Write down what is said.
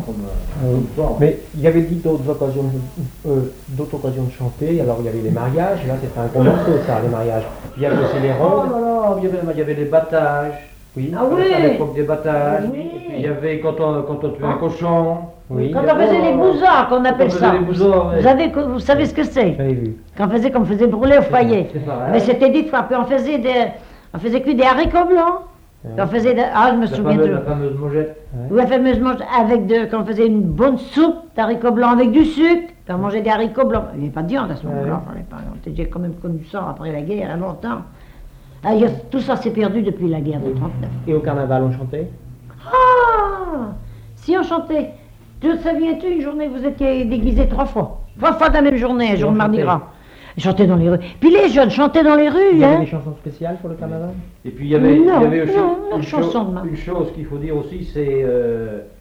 comme soir. Mais il y avait dit d'autres occasions de chanter. Alors il y avait les mariages, là c'était un gros morceau ça, les mariages. Il y avait aussi les Oh rondes. là là, il y avait les battages. Oui. Ah oui. À l'époque des battages. Oui. Et puis il y avait quand on tuait un cochon. Oui. Quand on faisait les bouzards, qu'on appelle faisait ça. les bouzards, ouais. Vous savez ce que c'est? J'avais vu. Qu'on faisait brûler au foyer. C'est pareil. Mais c'était dit de fois, puis on faisait cuire des haricots blancs. Puis on faisait je me souviens La de. fameuse mojette. Oui, la fameuse quand on faisait une bonne soupe d'haricots blancs avec du sucre, puis on mangeait des haricots blancs. Il n'y avait pas de viande à ce moment-là, on était quand même connu ça après la guerre, il y a longtemps. Tout ça s'est perdu depuis la guerre de 39. Et au carnaval on chantait? Ah! Si on chantait, te souviens-tu, une journée vous étiez déguisés 3 fois. 3 fois dans la même journée, un jour de Mardi Gras. Ils chantaient dans les rues. Puis les jeunes chantaient dans les rues, Il y avait des hein. chansons spéciales pour le carnaval? Et puis il y avait, Non, il y avait non, chanson de main. une chose qu'il faut dire aussi, c'est